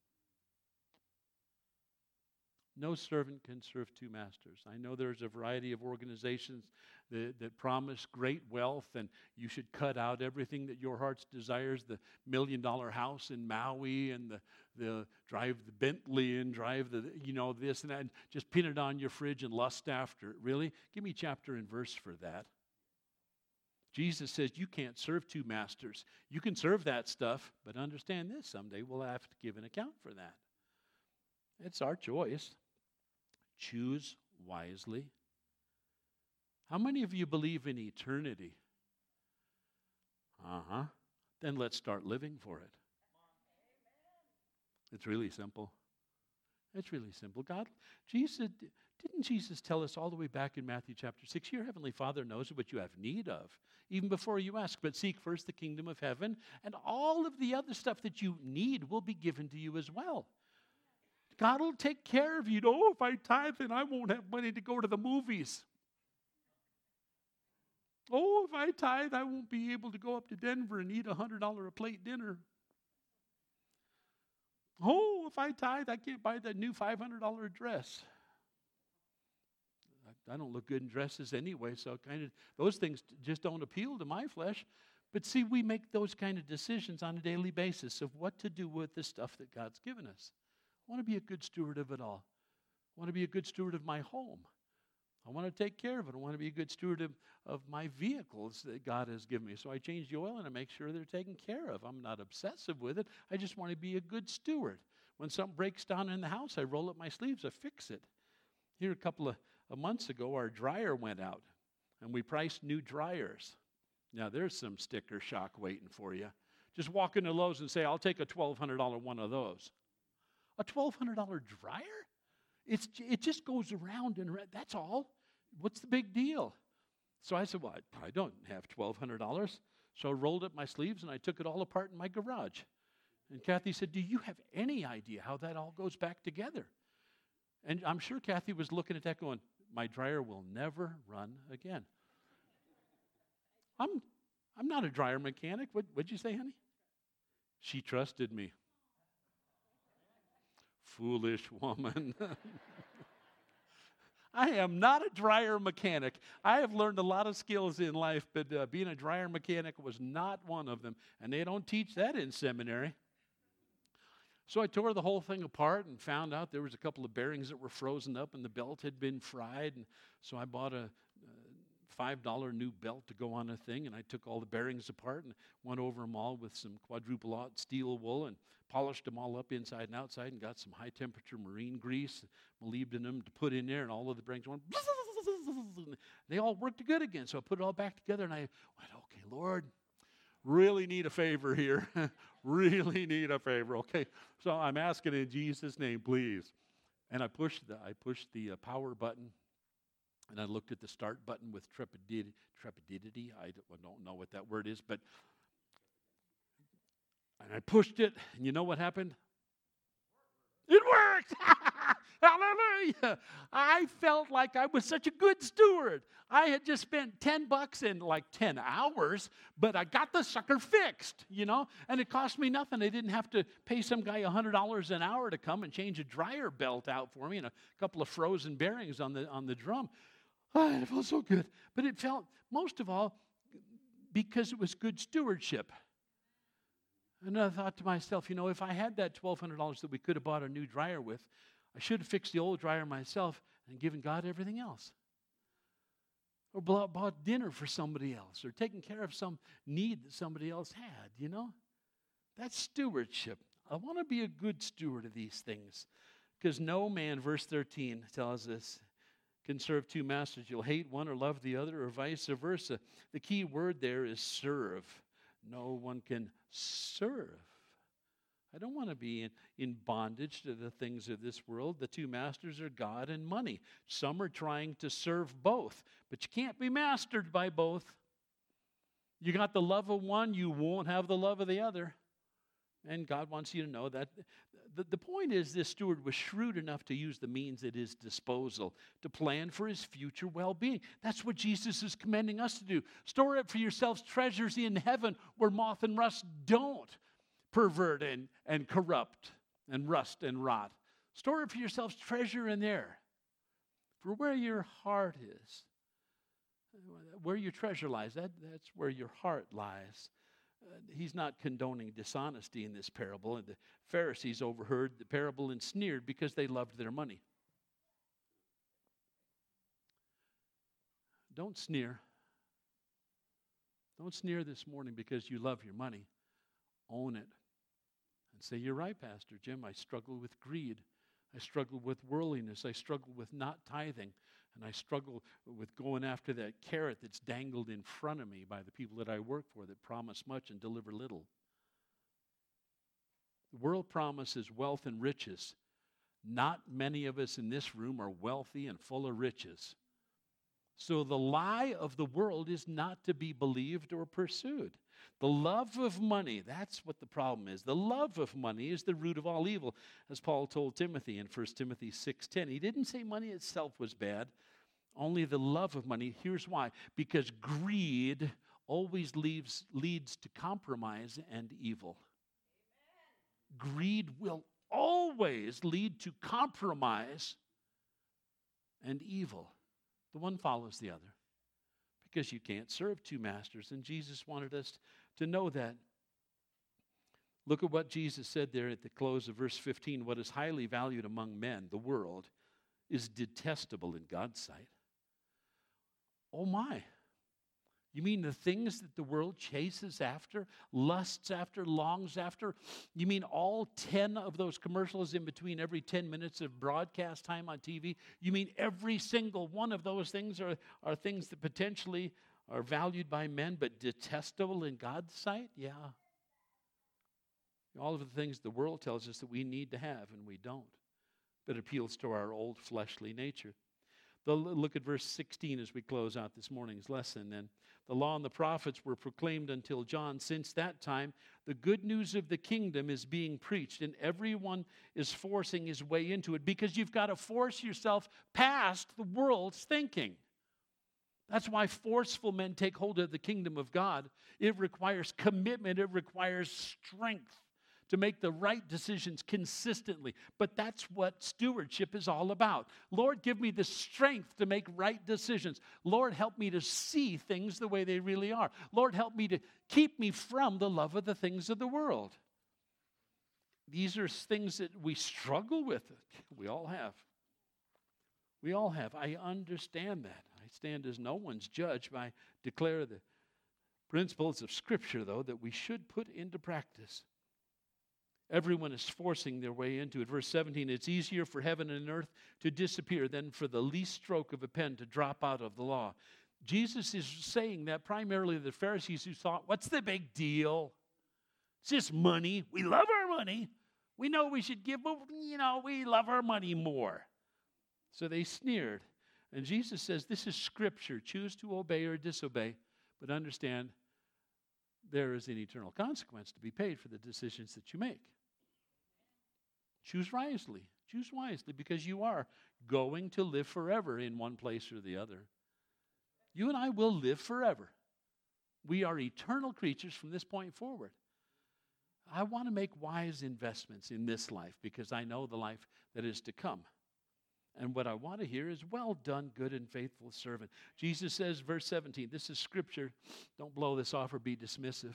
No servant can serve two masters. I know there's a variety of organizations that, that promise great wealth, and you should cut out everything that your heart's desires, the million-dollar house in Maui and the, the drive the Bentley and drive the, you know, this and that, and just pin it on your fridge and lust after it. Really? Give me chapter and verse for that. Jesus says you can't serve two masters. You can serve that stuff, but understand this, someday we'll have to give an account for that. It's our choice. Choose wisely. How many of you believe in eternity? Uh-huh. Then let's start living for it. It's really simple. It's really simple. God, Jesus, didn't Jesus tell us all the way back in Matthew chapter six, your heavenly Father knows what you have need of, even before you ask, but seek first the kingdom of heaven, and all of the other stuff that you need will be given to you as well. God will take care of you. Oh, if I tithe, then I won't have money to go to the movies. Oh, if I tithe, I won't be able to go up to Denver and eat a one hundred dollars a plate dinner. Oh, if I tithe, I can't buy that new five hundred dollars dress. I, I don't look good in dresses anyway, so kind of those things just don't appeal to my flesh. But see, we make those kind of decisions on a daily basis of what to do with the stuff that God's given us. I want to be a good steward of it all. I want to be a good steward of my home. I want to take care of it. I want to be a good steward of, of my vehicles that God has given me. So I change the oil and I make sure they're taken care of. I'm not obsessive with it. I just want to be a good steward. When something breaks down in the house, I roll up my sleeves, I fix it. Here a couple of, of months ago, our dryer went out, and we priced new dryers. Now, there's some sticker shock waiting for you. Just walk into Lowe's and say, I'll take a twelve hundred dollars one of those. A twelve hundred dollars dryer? It's, it just goes around and around. That's all. What's the big deal? So I said, well, I, I don't have twelve hundred dollars. So I rolled up my sleeves and I took it all apart in my garage. And Kathy said, do you have any idea how that all goes back together? And I'm sure Kathy was looking at that going, my dryer will never run again. I'm I'm not a dryer mechanic. What, what'd you say, honey? She trusted me. Foolish woman. I am not a dryer mechanic. I have learned a lot of skills in life, but uh, being a dryer mechanic was not one of them. And they don't teach that in seminary. So I tore the whole thing apart and found out there was a couple of bearings that were frozen up and the belt had been fried. And so I bought a five dollar new belt to go on a thing, and I took all the bearings apart and went over them all with some quadruple aught steel wool and polished them all up inside and outside and got some high-temperature marine grease, molybdenum to put in there, and all of the bearings went, they all worked good again. So I put it all back together, and I went, okay, Lord, really need a favor here. Really need a favor. Okay, so I'm asking in Jesus' name, please. And I pushed the, I pushed the uh, power button, and I looked at the start button with trepidity. trepidity. I don't, I don't know what that word is, but and I pushed it, and you know what happened? It worked! Hallelujah! I felt like I was such a good steward. I had just spent ten bucks in like ten hours, but I got the sucker fixed, you know, and it cost me nothing. I didn't have to pay some guy one hundred dollars an hour to come and change a dryer belt out for me and a couple of frozen bearings on the on the drum. Oh, it felt so good. But it felt, most of all, because it was good stewardship. And I thought to myself, you know, if I had that twelve hundred dollars that we could have bought a new dryer with, I should have fixed the old dryer myself and given God everything else. Or bought dinner for somebody else, or taken care of some need that somebody else had, you know? That's stewardship. I want to be a good steward of these things. Because no man, verse thirteen tells us, can serve two masters. You'll hate one or love the other, or vice versa. The key word there is serve. No one can serve. I don't want to be in, in bondage to the things of this world. The two masters are God and money. Some are trying to serve both, but you can't be mastered by both. You got the love of one, you won't have the love of the other. And God wants you to know that. The, the point is, this steward was shrewd enough to use the means at his disposal to plan for his future well-being. That's what Jesus is commending us to do. Store up for yourselves treasures in heaven where moth and rust don't pervert and, and corrupt and rust and rot. Store up for yourselves treasure in there. For where your heart is, where your treasure lies, that, that's where your heart lies. Uh, he's not condoning dishonesty in this parable. And the Pharisees overheard the parable and sneered because they loved their money. Don't sneer. Don't sneer this morning because you love your money. Own it. And say, you're right, Pastor Jim, I struggle with greed. I struggle with worldliness. I struggle with not tithing. And I struggle with going after that carrot that's dangled in front of me by the people that I work for that promise much and deliver little. The world promises wealth and riches. Not many of us in this room are wealthy and full of riches. So the lie of the world is not to be believed or pursued. The love of money, that's what the problem is. The love of money is the root of all evil, as Paul told Timothy in First Timothy six ten. He didn't say money itself was bad, only the love of money. Here's why. Because greed always leaves, leads to compromise and evil. Amen. Greed will always lead to compromise and evil. The one follows the other. Because you can't serve two masters. And Jesus wanted us to know that. Look at what Jesus said there at the close of verse fifteen. What is highly valued among men, the world, is detestable in God's sight. Oh my. You mean the things that the world chases after, lusts after, longs after? You mean all ten of those commercials in between every ten minutes of broadcast time on T V? You mean every single one of those things are, are things that potentially are valued by men but detestable in God's sight? Yeah. All of the things the world tells us that we need to have and we don't. But it appeals to our old fleshly nature. The, look at verse sixteen as we close out this morning's lesson. Then the law and the prophets were proclaimed until John. Since that time, the good news of the kingdom is being preached, and everyone is forcing his way into it, because you've got to force yourself past the world's thinking. That's why forceful men take hold of the kingdom of God. It requires commitment. It requires strength to make the right decisions consistently. But that's what stewardship is all about. Lord, give me the strength to make right decisions. Lord, help me to see things the way they really are. Lord, help me to keep me from the love of the things of the world. These are things that we struggle with. We all have. We all have. I understand that. I stand as no one's judge, but I declare the principles of Scripture, though, that we should put into practice. Everyone is forcing their way into it. Verse seventeen, it's easier for heaven and earth to disappear than for the least stroke of a pen to drop out of the law. Jesus is saying that primarily to the Pharisees, who thought, what's the big deal? It's just money. We love our money. We know we should give, but, you know, we love our money more. So they sneered. And Jesus says, this is Scripture. Choose to obey or disobey, but understand there is an eternal consequence to be paid for the decisions that you make. Choose wisely. Choose wisely, because you are going to live forever in one place or the other. You and I will live forever. We are eternal creatures from this point forward. I want to make wise investments in this life because I know the life that is to come. And what I want to hear is, well done, good and faithful servant. Jesus says, verse seventeen, this is Scripture. Don't blow this off or be dismissive.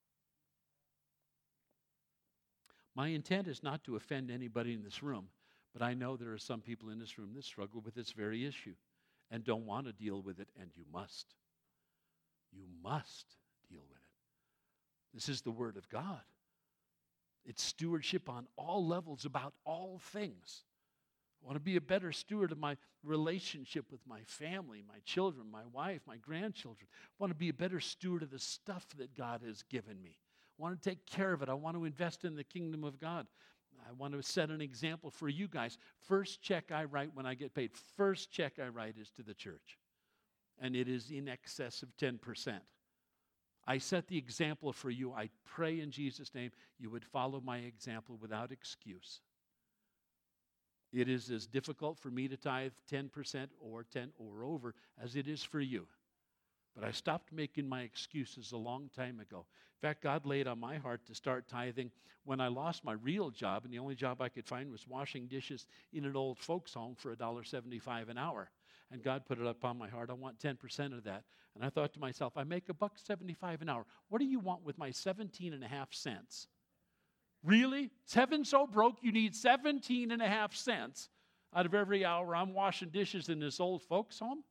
My intent is not to offend anybody in this room, but I know there are some people in this room that struggle with this very issue and don't want to deal with it, and you must. You must deal with it. This is the Word of God. It's stewardship on all levels about all things. I want to be a better steward of my relationship with my family, my children, my wife, my grandchildren. I want to be a better steward of the stuff that God has given me. I want to take care of it. I want to invest in the kingdom of God. I want to set an example for you guys. First check I write when I get paid, first check I write is to the church. And it is in excess of ten percent. I set the example for you. I pray in Jesus' name you would follow my example without excuse. It is as difficult for me to tithe ten percent or ten or over as it is for you. But I stopped making my excuses a long time ago. In fact, God laid on my heart to start tithing when I lost my real job, and the only job I could find was washing dishes in an old folks' home for one dollar seventy-five an hour. And God put it up on my heart. I want ten percent of that. And I thought to myself, I make a buck seventy-five an hour. What do you want with my seventeen and a half cents? Really? Is heaven so broke you need seventeen and a half cents out of every hour I'm washing dishes in this old folks' home?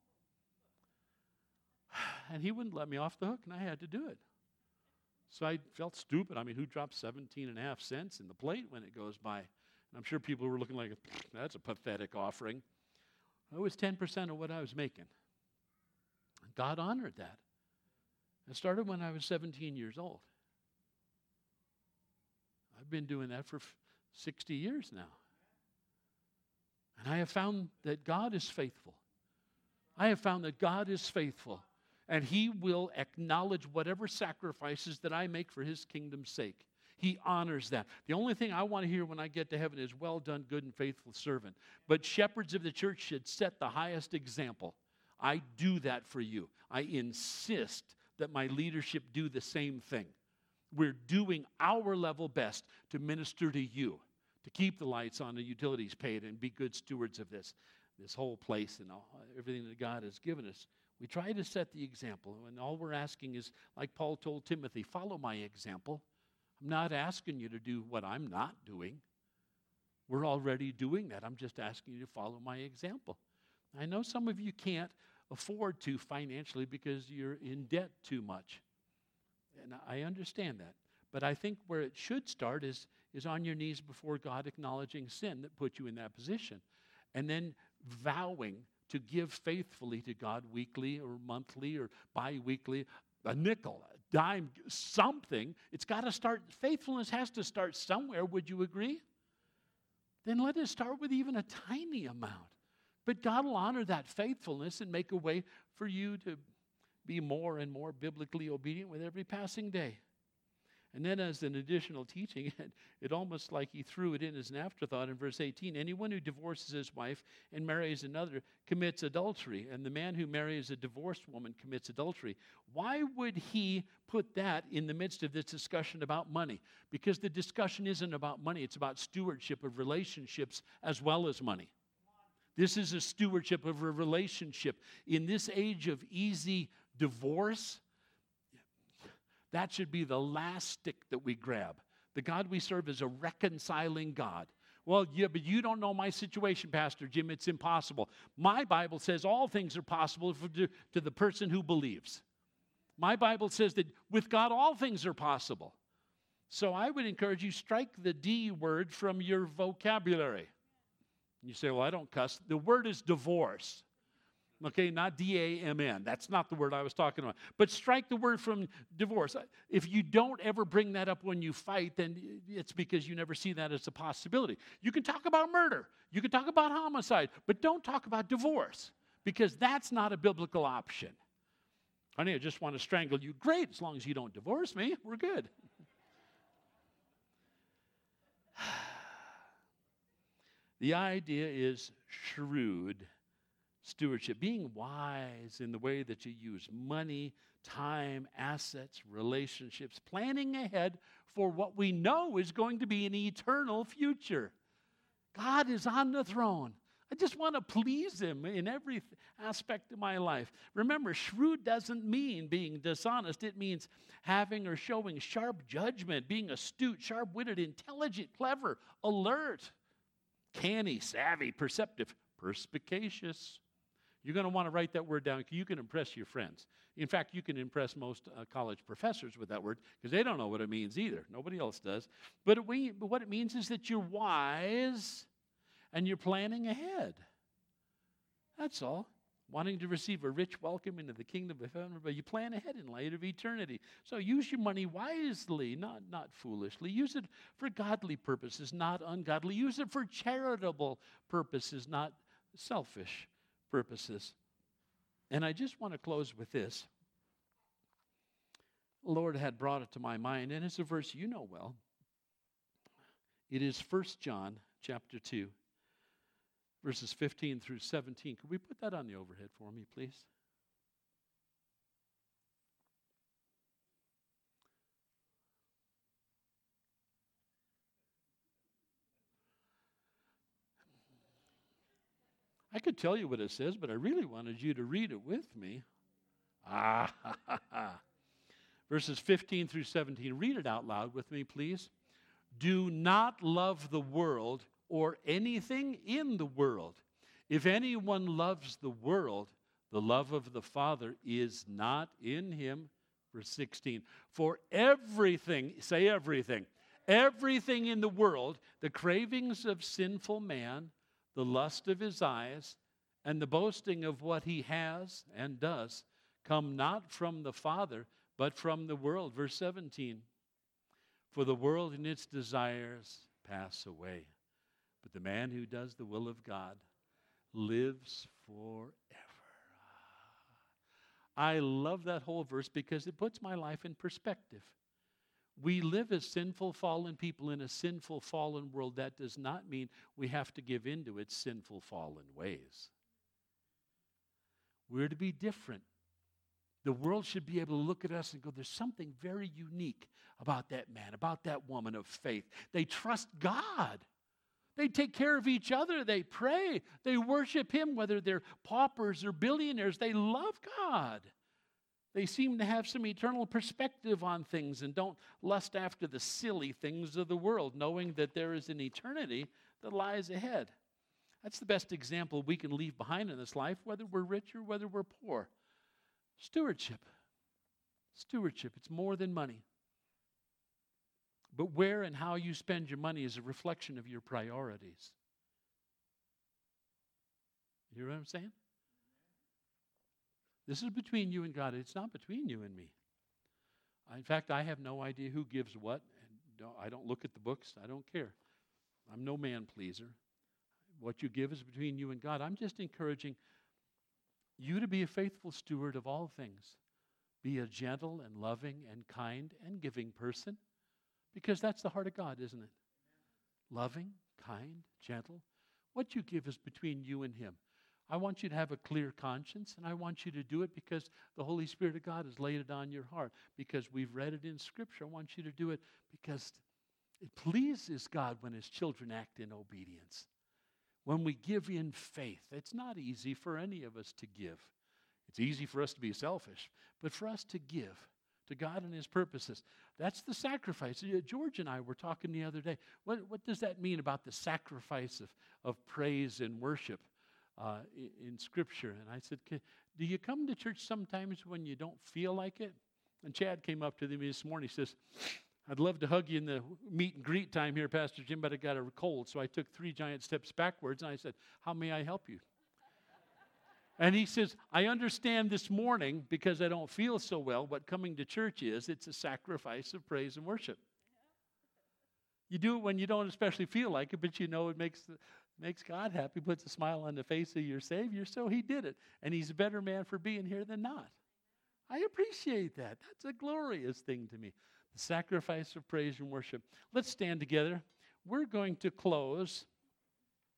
And he wouldn't let me off the hook, and I had to do it. So I felt stupid. I mean, who drops seventeen and a half cents in the plate when it goes by? And I'm sure people were looking like, that's a pathetic offering. It was ten percent of what I was making. God honored that. It started when I was seventeen years old. I've been doing that for sixty years now. And I have found that God is faithful. I have found that God is faithful. And He will acknowledge whatever sacrifices that I make for His kingdom's sake. He honors that. The only thing I want to hear when I get to heaven is, well done, good and faithful servant. But shepherds of the church should set the highest example. I do that for you. I insist that my leadership do the same thing. We're doing our level best to minister to you, to keep the lights on, the utilities paid, and be good stewards of this, this whole place and all, everything that God has given us. We try to set the example, and all we're asking is, like Paul told Timothy, follow my example. I'm not asking you to do what I'm not doing. We're already doing that. I'm just asking you to follow my example. I know some of you can't afford to financially because you're in debt too much. And I understand that. But I think where it should start is, is on your knees before God, acknowledging sin that put you in that position. And then vowing to give faithfully to God weekly or monthly or bi-weekly, a nickel, a dime, something. It's got to start, faithfulness has to start somewhere, would you agree? Then let it start with even a tiny amount. But God will honor that faithfulness and make a way for you to be more and more biblically obedient with every passing day. And then as an additional teaching, it, it almost like he threw it in as an afterthought in verse eighteen. Anyone who divorces his wife and marries another commits adultery, and the man who marries a divorced woman commits adultery. Why would he put that in the midst of this discussion about money? Because the discussion isn't about money. It's about stewardship of relationships as well as money. This is a stewardship of a relationship. In this age of easy divorce, that should be the last stick that we grab. The God we serve is a reconciling God. Well, yeah, but you don't know my situation, Pastor Jim. It's impossible. My Bible says all things are possible for, to, to the person who believes. My Bible says that with God, all things are possible. So I would encourage you, strike the D word from your vocabulary. You say, well, I don't cuss. The word is divorce. Okay, not D A M N. That's not the word I was talking about. But strike the word from divorce. If you don't ever bring that up when you fight, then it's because you never see that as a possibility. You can talk about murder. You can talk about homicide. But don't talk about divorce, because that's not a biblical option. Honey, I just want to strangle you. Great, as long as you don't divorce me, we're good. The idea is shrewd stewardship, being wise in the way that you use money, time, assets, relationships, planning ahead for what we know is going to be an eternal future. God is on the throne. I just want to please him in every aspect of my life. Remember, shrewd doesn't mean being dishonest. It means having or showing sharp judgment, being astute, sharp-witted, intelligent, clever, alert, canny, savvy, perceptive, perspicacious. You're going to want to write that word down. You can impress your friends. In fact, you can impress most uh, college professors with that word, because they don't know what it means either. Nobody else does. But, it, we, but what it means is that you're wise and you're planning ahead. That's all. Wanting to receive a rich welcome into the kingdom of heaven, but you plan ahead in light of eternity. So use your money wisely, not, not foolishly. Use it for godly purposes, not ungodly. Use it for charitable purposes, not selfish purposes. And I just want to close with this. The Lord had brought it to my mind, and it's a verse you know well. It is First John chapter two, verses fifteen through seventeen. Could we put that on the overhead for me, please? I could tell you what it says, but I really wanted you to read it with me. Ah, ha, ha, ha. Verses fifteen through seventeen. Read it out loud with me, please. Do not love the world or anything in the world. If anyone loves the world, the love of the Father is not in him. Verse sixteen. For everything, say everything, everything in the world, the cravings of sinful man, the lust of his eyes, and the boasting of what he has and does, come not from the Father, but from the world. Verse seventeen. For the world and its desires pass away, but the man who does the will of God lives forever. I love that whole verse because it puts my life in perspective. We live as sinful, fallen people in a sinful, fallen world. That does not mean we have to give in to its sinful, fallen ways. We're to be different. The world should be able to look at us and go, there's something very unique about that man, about that woman of faith. They trust God. They take care of each other. They pray. They worship him, whether they're paupers or billionaires. They love God. They seem to have some eternal perspective on things and don't lust after the silly things of the world, knowing that there is an eternity that lies ahead. That's the best example we can leave behind in this life, whether we're rich or whether we're poor. Stewardship. Stewardship. It's more than money. But where and how you spend your money is a reflection of your priorities. You hear what I'm saying? This is between you and God. It's not between you and me. In fact, I have no idea who gives what. And don't, I don't look at the books. I don't care. I'm no man pleaser. what you give is between you and God. I'm just encouraging you to be a faithful steward of all things. Be a gentle and loving and kind and giving person, because that's the heart of God, isn't it? Loving, kind, gentle. What you give is between you and Him. I want you to have a clear conscience, and I want you to do it because the Holy Spirit of God has laid it on your heart, because we've read it in Scripture. I want you to do it because it pleases God when His children act in obedience. When we give in faith, it's not easy for any of us to give. It's easy for us to be selfish, but for us to give to God and His purposes, that's the sacrifice. George and I were talking the other day. What, what does that mean about the sacrifice of, of praise and worship uh, in, in Scripture? And I said, do you come to church sometimes when you don't feel like it? And Chad came up to me this morning. He says, I'd love to hug you in the meet and greet time here, Pastor Jim, but I got a cold. So I took three giant steps backwards, and I said, how may I help you? And he says, I understand this morning, because I don't feel so well, what coming to church is. It's a sacrifice of praise and worship. You do it when you don't especially feel like it, but you know it makes, makes God happy, puts a smile on the face of your Savior, so He did it. And He's a better man for being here than not. I appreciate that. That's a glorious thing to me. The sacrifice of praise and worship. Let's stand together. We're going to close